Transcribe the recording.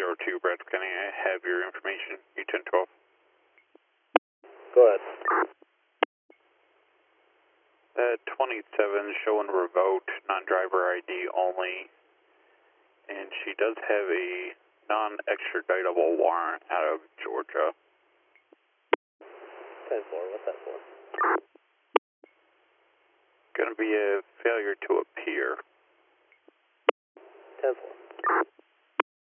02 Bradford County. I have your information, U1012. Go ahead. 27 showing revoked, non-driver ID only, and she does have a non-extraditable warrant out of Georgia. 10-4, what's that for? Going to be a failure to appear. 10-4.